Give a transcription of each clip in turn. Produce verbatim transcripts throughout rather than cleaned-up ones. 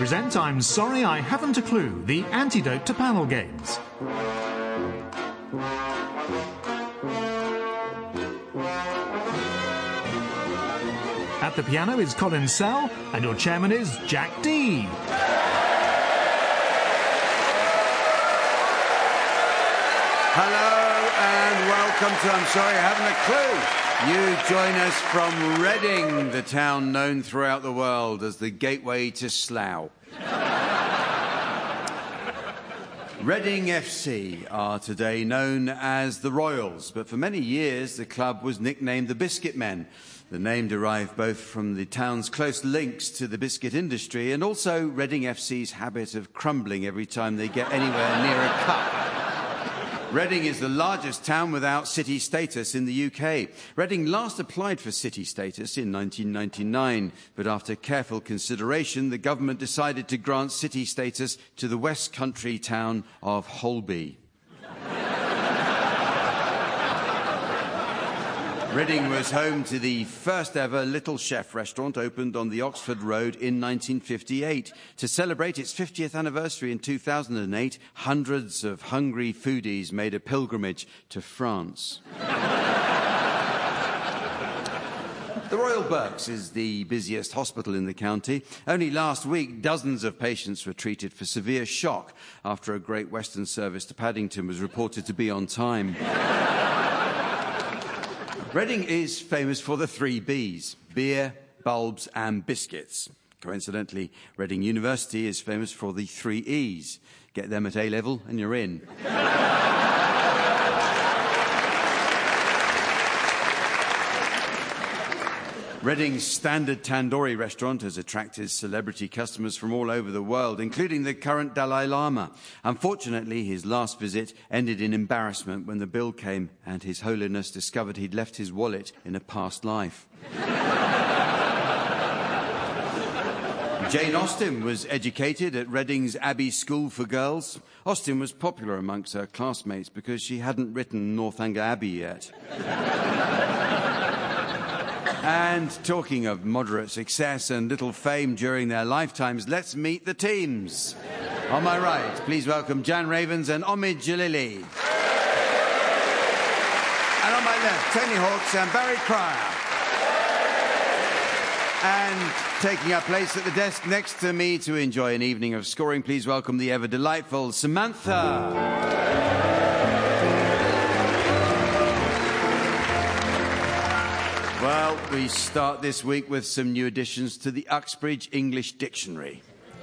present I'm Sorry I Haven't a Clue, the antidote to panel games. At the piano is Colin Sell, and your chairman is Jack Dee. Hello and welcome to I'm Sorry I Haven't a Clue. You join us from Reading, the town known throughout the world as the gateway to Slough. Reading F C are today known as the Royals, but for many years the club was nicknamed the Biscuit Men. The name derived both from the town's close links to the biscuit industry and also Reading F C's habit of crumbling every time they get anywhere near a cup. Reading is the largest town without city status in the U K. Reading last applied for city status in nineteen ninety-nine, but after careful consideration, the government decided to grant city status to the West Country town of Holby. Reading was home to the first ever Little Chef restaurant, opened on the Oxford Road in nineteen fifty-eight. To celebrate its fiftieth anniversary in two thousand eight, hundreds of hungry foodies made a pilgrimage to France. The Royal Berks is the busiest hospital in the county. Only last week, dozens of patients were treated for severe shock after a Great Western service to Paddington was reported to be on time. Reading is famous for the three B's: beer, bulbs and biscuits. Coincidentally, Reading University is famous for the three E's. Get them at A-level and you're in. Reading's Standard Tandoori restaurant has attracted celebrity customers from all over the world, including the current Dalai Lama. Unfortunately, his last visit ended in embarrassment when the bill came and His Holiness discovered he'd left his wallet in a past life. Jane Austen was educated at Reading's Abbey School for Girls. Austen was popular amongst her classmates because she hadn't written Northanger Abbey yet. And talking of moderate success and little fame during their lifetimes, let's meet the teams. On my right, please welcome Jan Ravens and Omid Jalili. And on my left, Tony Hawks and Barry Cryer. And taking up place at the desk next to me to enjoy an evening of scoring, please welcome the ever-delightful Samantha. Well, we start this week with some new additions to the Uxbridge English Dictionary.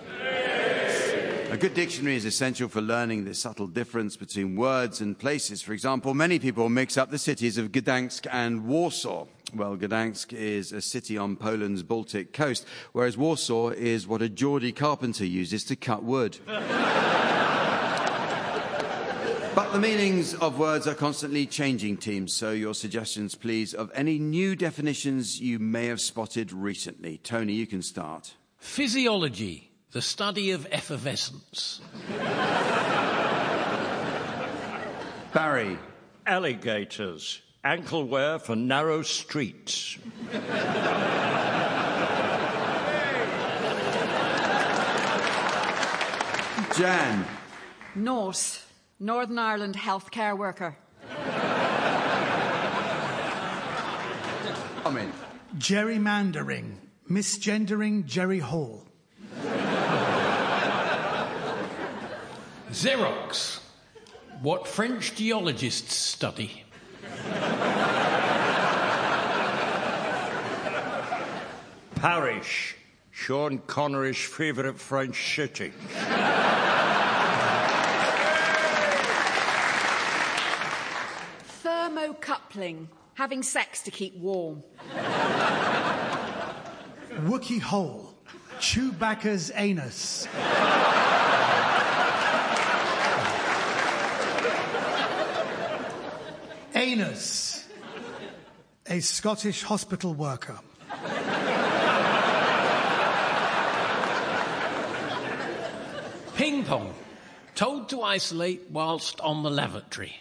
A good dictionary is essential for learning the subtle difference between words and places. For example, many people mix up the cities of Gdansk and Warsaw. Well, Gdansk is a city on Poland's Baltic coast, whereas Warsaw is what a Geordie carpenter uses to cut wood. But the meanings of words are constantly changing, teams, so your suggestions, please, of any new definitions you may have spotted recently. Tony, you can start. Physiology, the study of effervescence. Barry. Alligators, ankle wear for narrow streets. Jan. Norse. Northern Ireland healthcare worker. I'm in. Gerrymandering. Misgendering Jerry Hall. Xerox. What French geologists study. Parish. Sean Connery's favourite French city. Thermocoupling. Having sex to keep warm. Wookie hole. Chewbacca's anus. Anus. A Scottish hospital worker. Ping pong. Told to isolate whilst on the lavatory.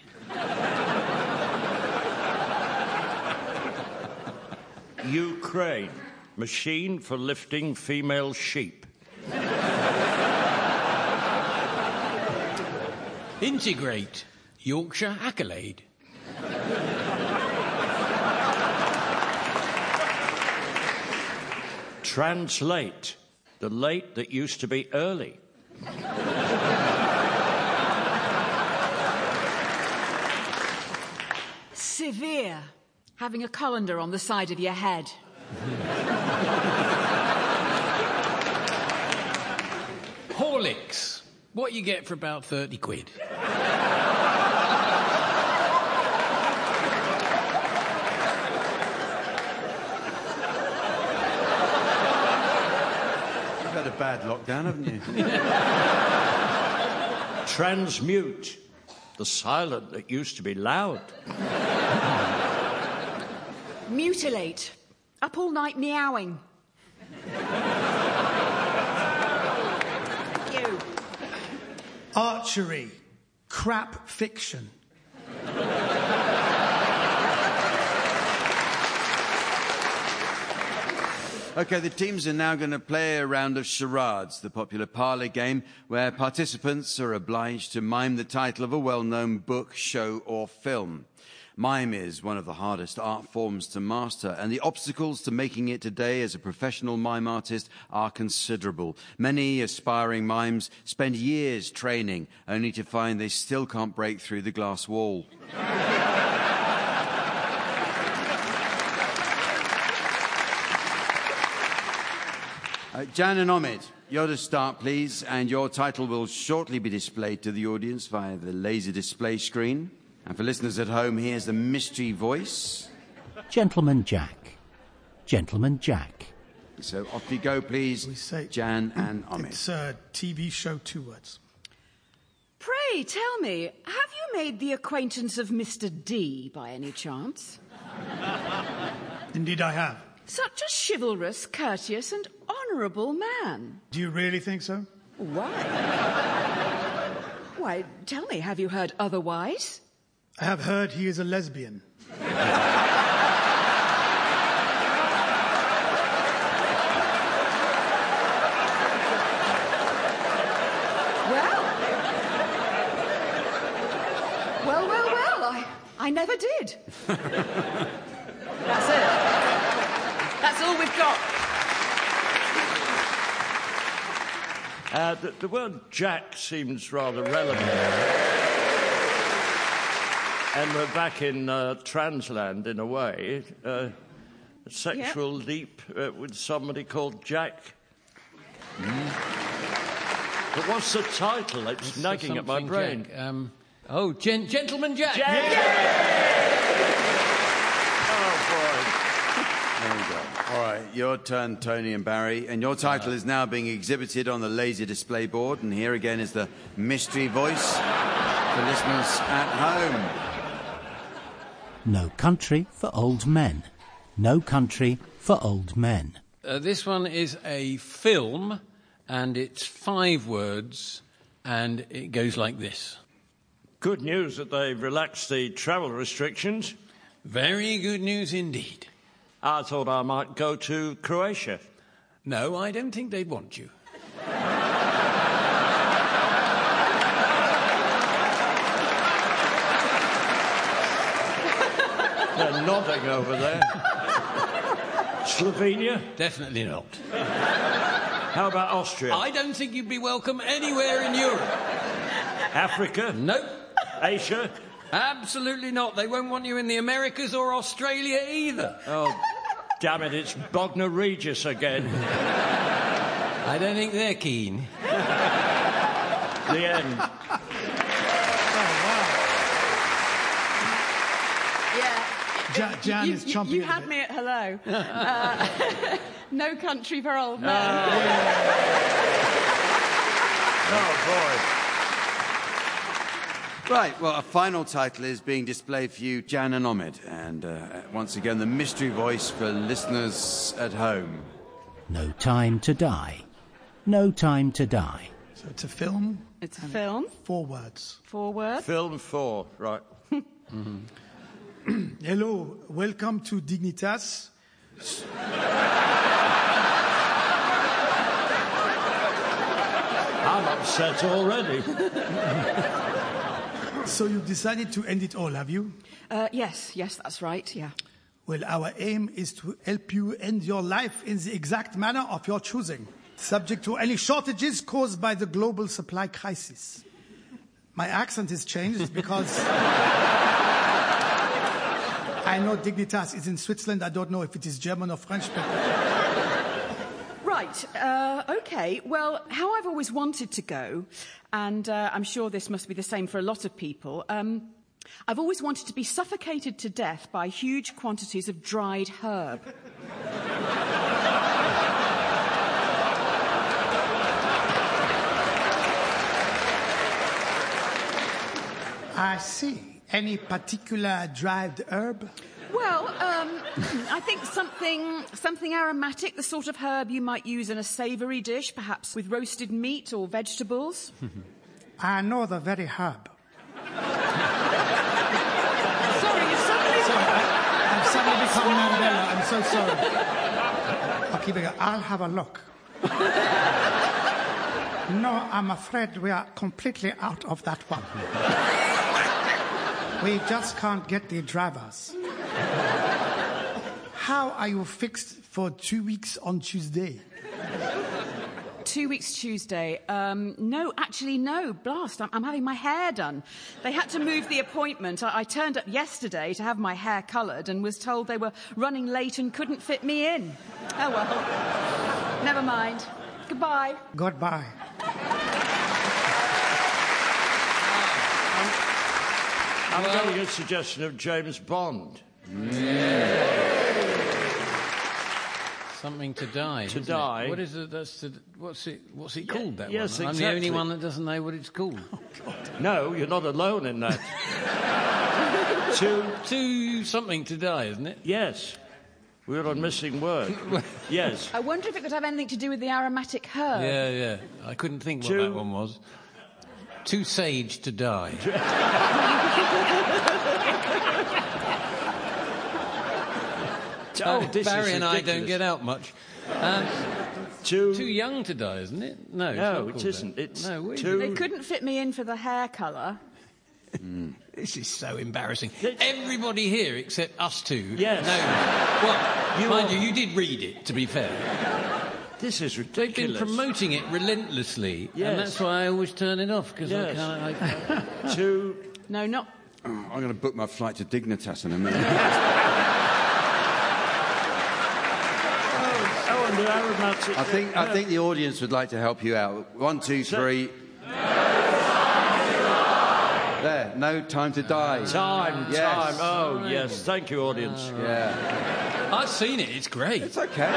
Ukraine. Machine for lifting female sheep. Integrate. Yorkshire accolade. Translate. The late that used to be early. Severe. Having a colander on the side of your head. Horlicks. What you get for about thirty quid. You've had a bad lockdown, haven't you? Transmute. The silent that used to be loud. Mutilate. Up all night meowing. Thank you. Archery. Crap fiction. OK, the teams are now going to play a round of charades, the popular parlour game where participants are obliged to mime the title of a well-known book, show or film. Mime is one of the hardest art forms to master, and the obstacles to making it today as a professional mime artist are considerable. Many aspiring mimes spend years training, only to find they still can't break through the glass wall. Uh, Jan and Omid, you're to start, please, and your title will shortly be displayed to the audience via the laser display screen. And for listeners at home, here's the mystery voice. Gentleman Jack. Gentleman Jack. So off you go, please, We say- Jan and Omid. It's a T V show, two words. Pray, tell me, have you made the acquaintance of Mister D by any chance? Indeed, I have. Such a chivalrous, courteous and honourable man. Do you really think so? Why? Why, tell me, have you heard otherwise? I have heard he is a lesbian. Well, well, well, well, I, I never did. That's it. That's all we've got. Uh, the, the word Jack seems rather relevant. And we're back in uh, Transland, in a way. Uh, a sexual Yep. leap uh, with somebody called Jack. Mm. But what's the title? It's nagging at my Something brain. Jack. Um, oh, gen- Gentleman Jack. There you go. All right, your turn, Tony and Barry. And your title is now being exhibited on the laser display board. And here again is the mystery voice for listeners at home. No country for old men. No country for old men. Uh, this one is a film, and it's five words, and it goes like this. Good news that they've relaxed the travel restrictions. Very good news indeed. I thought I might go to Croatia. No, I don't think they'd want you. They're nodding over there. Slovenia? Definitely not. How about Austria? I don't think you'd be welcome anywhere in Europe. Africa? Nope. Asia? Absolutely not. They won't want you in the Americas or Australia either. Oh, damn it, it's Bognor Regis again. I don't think they're keen. The end. Yeah. Ja- Jan you, is you- chomping You at the had bit. me at hello. Uh, no country for old men. Oh, boy. Right, well, a final title is being displayed for you, Jan and Omid. And uh, once again, the mystery voice for listeners at home. No time to die. No time to die. So it's a film, It's a film. four words. Four words. Film four, right. Hello, welcome to Dignitas. I'm upset already. So you decided to end it all, have you? Uh, yes, yes, that's right, yeah. Well, our aim is to help you end your life in the exact manner of your choosing, subject to any shortages caused by the global supply crisis. My accent is changed because I know Dignitas is in Switzerland. I don't know if it is German or French, but... Right, uh, OK. Well, how I've always wanted to go, and uh, I'm sure this must be the same for a lot of people, um, I've always wanted to be suffocated to death by huge quantities of dried herb. I see. Any particular dried herb? Well, um, I think something something aromatic, the sort of herb you might use in a savoury dish, perhaps with roasted meat or vegetables. I know the very herb. Sorry, you suddenly... Sorry, I, I've suddenly become Mandela. I'm so sorry. Okay, but I'll have a look. No, I'm afraid we are completely out of that one. We just can't get the drivers. How are you fixed for two weeks on Tuesday? Two weeks Tuesday. Um, no, actually, no. Blast, I'm, I'm having my hair done. They had to move the appointment. I, I turned up yesterday to have my hair coloured and was told they were running late and couldn't fit me in. Oh, well. Never mind. Goodbye. Goodbye. I'm well, getting a suggestion of James Bond. Something to die. To die. It? What is it? That's to, what's it? What's it called? That yes, one? exactly. I'm the only one that doesn't know what it's called. Oh, God. No, you're not alone in that. to to something to die, isn't it? Yes. We're on missing word. Yes. I wonder if it could have anything to do with the aromatic herb. Yeah, yeah. I couldn't think what Too... that one was. Too sage to die. Oh, this Barry is and I ridiculous. don't get out much. Um, too... too young to die, isn't it? No, no, it's it isn't. That. It's no, too... They couldn't fit me in for the hair colour. Mm. This is so embarrassing. Everybody here except us two. Yes. No. Well, you mind are... you, you did read it, to be fair. This is ridiculous. They've been promoting it relentlessly, yes. and that's why I always turn it off, because yes. I can't... I... Too... No, not... Oh, I'm going to book my flight to Dignitas in a minute. Oh, and the aromatic... I think, I think the audience would like to help you out. One, two, three... There, no time to die. Time, yes. time. Oh, time. Yes. Thank you, audience. Uh, yeah. I've seen it. It's great. It's okay.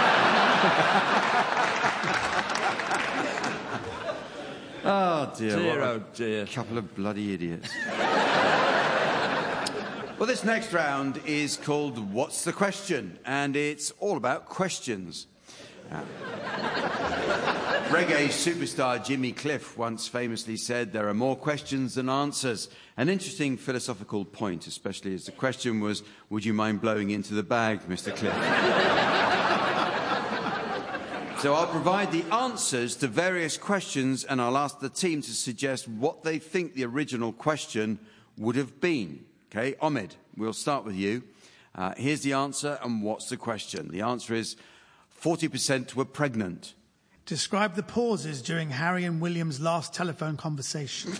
Oh, dear. Dear, what oh, dear. A couple of bloody idiots. Well, this next round is called What's the Question? And it's all about questions. Uh, Reggae superstar Jimmy Cliff once famously said there are more questions than answers. An interesting philosophical point, especially as the question was, would you mind blowing into the bag, Mister Cliff? So I'll provide the answers to various questions and I'll ask the team to suggest what they think the original question would have been. OK, Ahmed, we'll start with you. Uh, here's the answer and what's the question? The answer is forty percent were pregnant. Describe the pauses during Harry and William's last telephone conversation.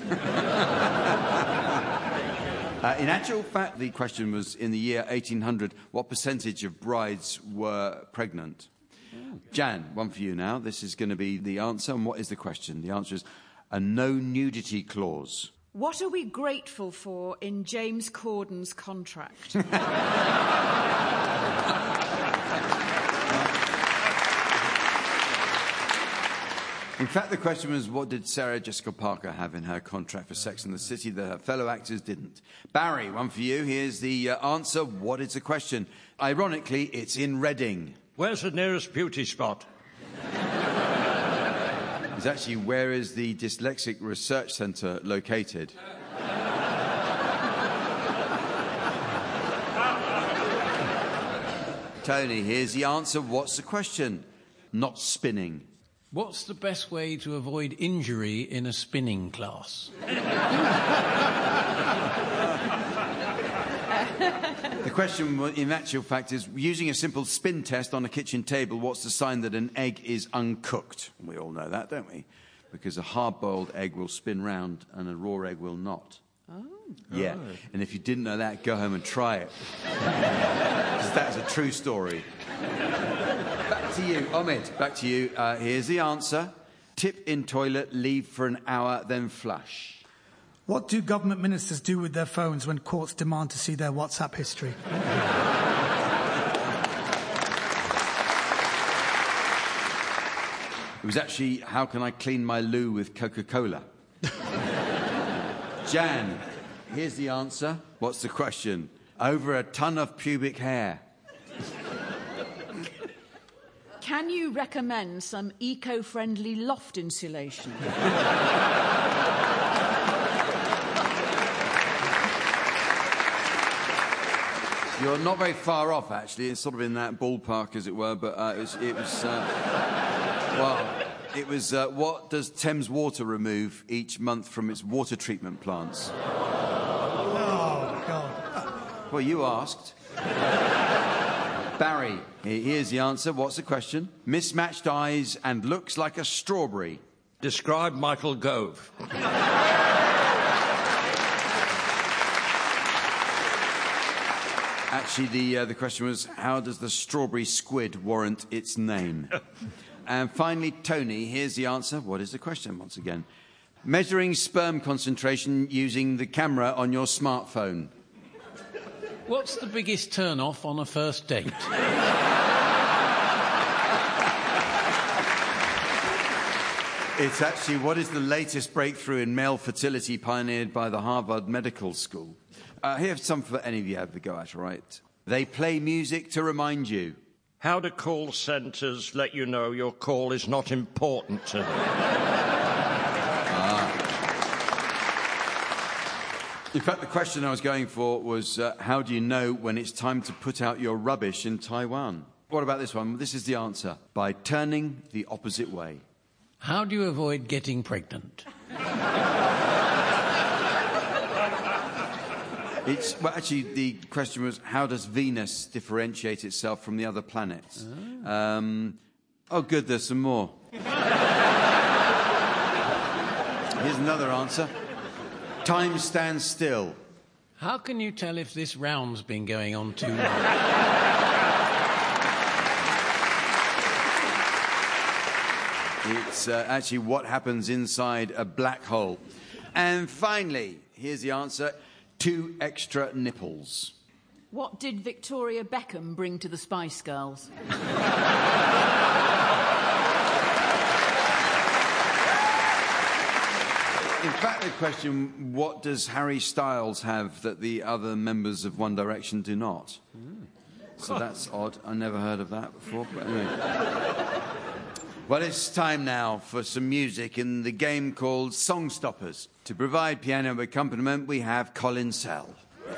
uh, in actual fact, the question was, in the year eighteen hundred, what percentage of brides were pregnant? Oh. Jan, one for you now. This is going to be the answer. And what is the question? The answer is a no nudity clause. What are we grateful for in James Corden's contract? In fact, the question was, what did Sarah Jessica Parker have in her contract for Sex and the City that her fellow actors didn't? Barry, one for you. Here's the uh, answer. What is the question? Ironically, it's in Reading. Where's the nearest beauty spot? It's actually, where is the Dyslexic Research Centre located? Tony, here's the answer. What's the question? Not spinning. What's the best way to avoid injury in a spinning class? The question, in actual fact, is using a simple spin test on a kitchen table, what's the sign that an egg is uncooked? We all know that, don't we? Because a hard-boiled egg will spin round and a raw egg will not. Oh. Yeah, oh. And if you didn't know that, go home and try it. Because that's a true story. Back to you, Omid. Back to you. Uh, here's the answer. Tip in toilet, leave for an hour, then flush. What do government ministers do with their phones when courts demand to see their WhatsApp history? It was actually, how can I clean my loo with Coca-Cola? Jan, here's the answer. What's the question? Over a ton of pubic hair. Can you recommend some eco-friendly loft insulation? You're not very far off, actually. It's sort of in that ballpark, as it were, but uh, it was... It was uh, well, it was, uh, what does Thames Water remove each month from its water treatment plants? Oh, God. Well, you asked. Barry, here's the answer. What's the question? Mismatched eyes and looks like a strawberry. Describe Michael Gove. Actually, the, uh, the question was, how does the strawberry squid warrant its name? And finally, Tony, here's the answer. What is the question, once again? Measuring sperm concentration using the camera on your smartphone. What's the biggest turn-off on a first date? It's actually, what is the latest breakthrough in male fertility pioneered by the Harvard Medical School? Uh, here's some for any of you have the go at, all right? They play music to remind you. How do call centres let you know your call is not important to them? Ah. In fact, the question I was going for was, uh, how do you know when it's time to put out your rubbish in Taiwan? What about this one? This is the answer. By turning the opposite way. How do you avoid getting pregnant? It's, well, actually, the question was, how does Venus differentiate itself from the other planets? Oh, um, oh good, there's some more. Here's another answer. Time stands still. How can you tell if this round's been going on too long? It's uh, actually what happens inside a black hole. And finally, here's the answer. Two extra nipples. What did Victoria Beckham bring to the Spice Girls? In fact, the question, what does Harry Styles have that the other members of One Direction do not? Mm. So that's odd. I never heard of that before. But anyway. Well, it's time now for some music in the game called Song Stoppers. To provide piano accompaniment, we have Colin Sell.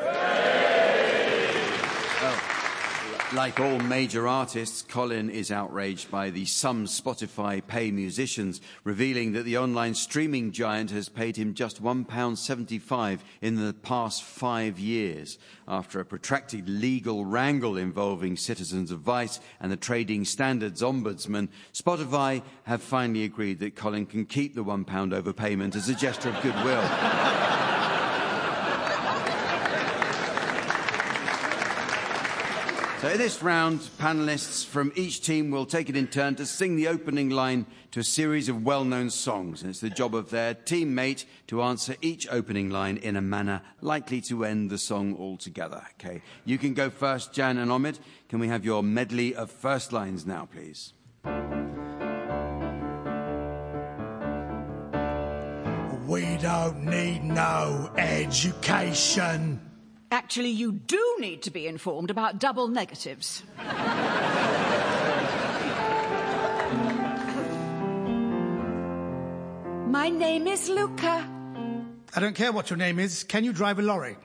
Oh, like all major artists, Colin is outraged by the Some Spotify pay musicians, revealing that the online streaming giant has paid him just one pound seventy-five in the past five years, after a protracted legal wrangle involving Citizens Advice and the Trading Standards Ombudsman. Spotify have finally agreed that Colin can keep the one pound overpayment as a gesture of goodwill. So in this round, panellists from each team will take it in turn to sing the opening line to a series of well-known songs. And it's the job of their teammate to answer each opening line in a manner likely to end the song altogether. Okay, you can go first, Jan and Omid. Can we have your medley of first lines now, please? We don't need no education. Actually, you do need to be informed about double negatives. My name is Luca. I don't care what your name is. Can you drive a lorry?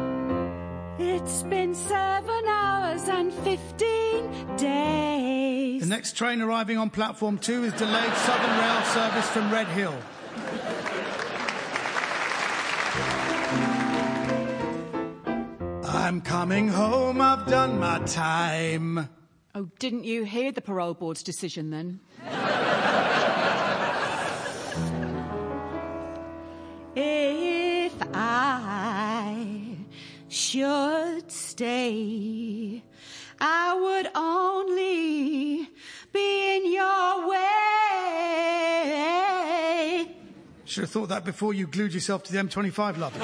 It's been seven hours and fifteen days please. The next train arriving on platform two is delayed Southern Rail service from Red Hill. I'm coming home, I've done my time. Oh, didn't you hear the parole board's decision then? If I should stay, I would only be in your way. Should have thought that before you glued yourself to the M twenty-five, love.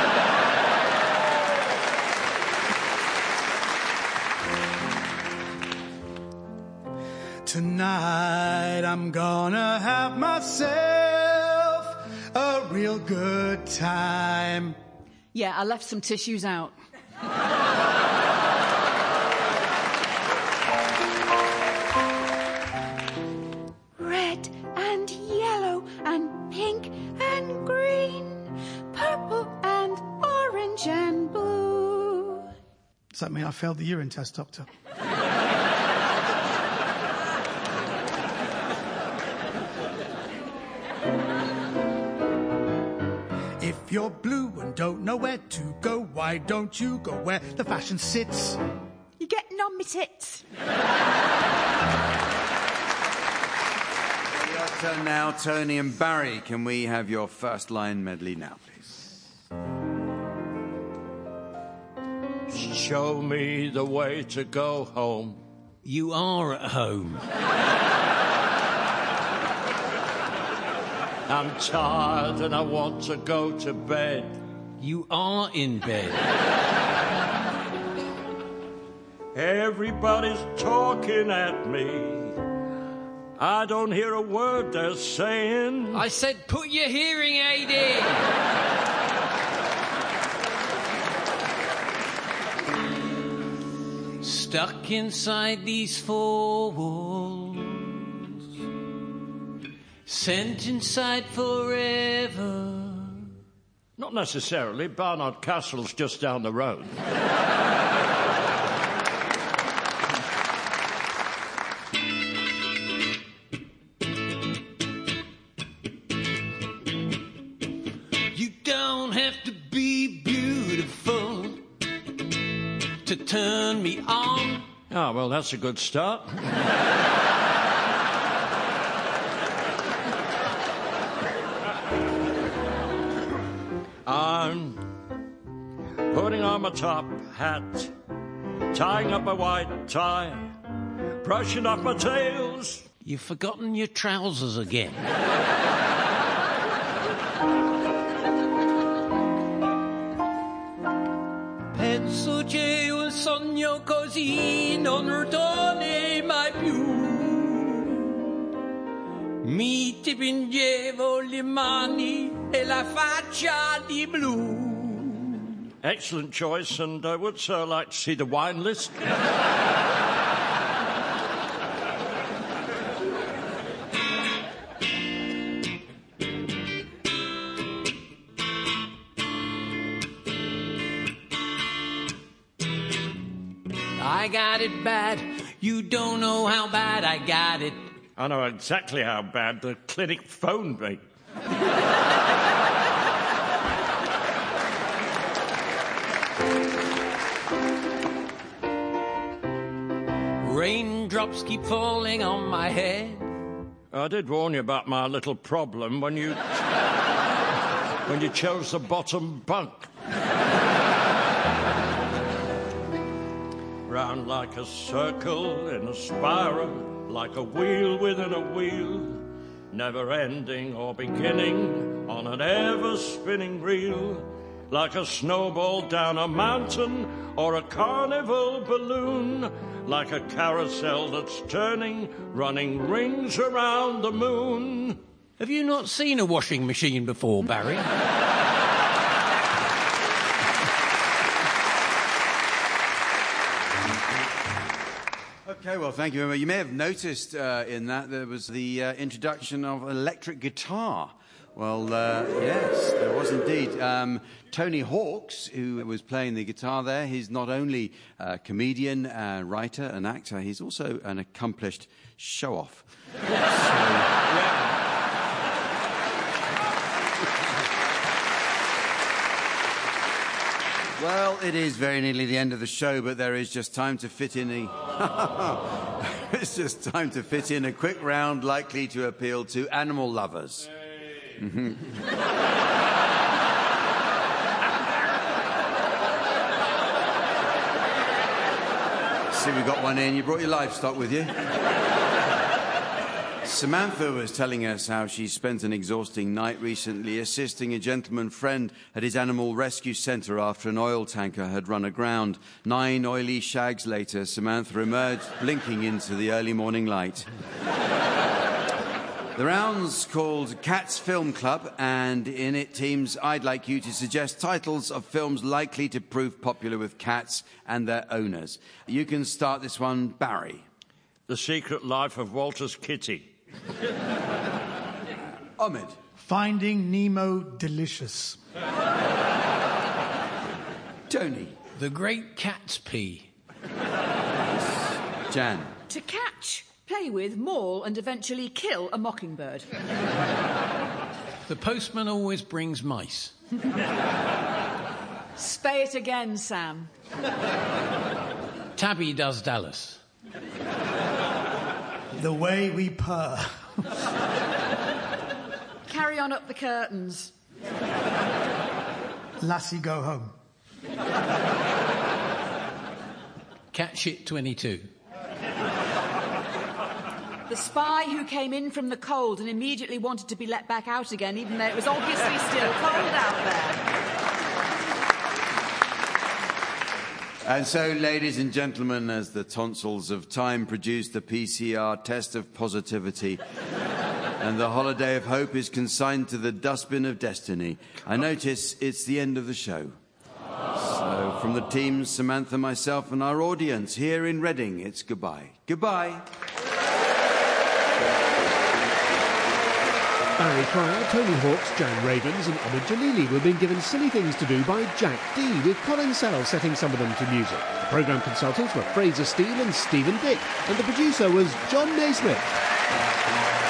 Tonight I'm gonna have myself a real good time. Yeah, I left some tissues out. Red and yellow and pink and green, purple and orange and blue. Does that mean I failed the urine test, Doctor? If you're blue and don't know where to go, why don't you go where the fashion sits? You're getting on me tits. Your turn now, Tony and Barry. Can we have your first line medley now, please? Show me the way to go home. You are at home. I'm tired and I want to go to bed. You are in bed. Everybody's talking at me. I don't hear a word they're saying. I said put your hearing aid in. Stuck inside these four walls, sent inside forever. Not necessarily. Barnard Castle's just down the road. You don't have to be beautiful to turn me on. Ah, well, that's a good start. I'm putting on my top hat, tying up my white tie, brushing off my tails. You've forgotten your trousers again. Penso che un sogno così non ritorni mai più. Mi dipingevo le mani e la faccia di blu. Excellent choice, and I would so like to see the wine list. I got it bad. You don't know how bad I got it. I know exactly how bad the clinic phoned me. Raindrops keep falling on my head. I did warn you about my little problem when you... when you chose the bottom bunk. Round like a circle in a spiral, like a wheel within a wheel, never ending or beginning on an ever-spinning reel, like a snowball down a mountain or a carnival balloon, like a carousel that's turning, running rings around the moon. Have you not seen a washing machine before, Barry? Okay, well, thank you very much. You may have noticed uh, in that there was the uh, introduction of electric guitar, Well, uh, yes, there was indeed. Um, Tony Hawks, who was playing the guitar there, he's not only a comedian, a writer, an actor, he's also an accomplished show-off. So, yeah. Well, it is very nearly the end of the show, but there is just time to fit in a... it's just time to fit in a quick round likely to appeal to animal lovers. Hey. Mm-hmm. See, we got one in. You brought your livestock with you. Samantha was telling us how she spent an exhausting night recently assisting a gentleman friend at his animal rescue centre after an oil tanker had run aground. Nine oily shags later, Samantha emerged blinking into the early morning light. The round's called Cats Film Club, and in it, teams, I'd like you to suggest titles of films likely to prove popular with cats and their owners. You can start this one, Barry. The Secret Life of Walter's Kitty. Ahmed. Finding Nemo delicious. Tony. The Great Catsby. Jan. To catch, play with, maul and eventually kill a mockingbird. The Postman Always Brings Mice. Spay it again, Sam. Tabby Does Dallas. The Way We Purr. Carry on up the curtains. Lassie Go Home. Cat Shit twenty-two. The Spy Who Came In From the Cold and immediately wanted to be let back out again, even though it was obviously still cold out there. And so, ladies and gentlemen, as the tonsils of time produce the P C R test of positivity and the holiday of hope is consigned to the dustbin of destiny, I notice it's the end of the show. So, from the teams, Samantha, myself and our audience here in Reading, it's goodbye. Goodbye. Barry Cryer, Tony Hawks, Jan Ravens and Ahmed Jalili were being given silly things to do by Jack D, with Colin Sell setting some of them to music. The programme consultants were Fraser Steele and Stephen Dick, and the producer was John Naismith.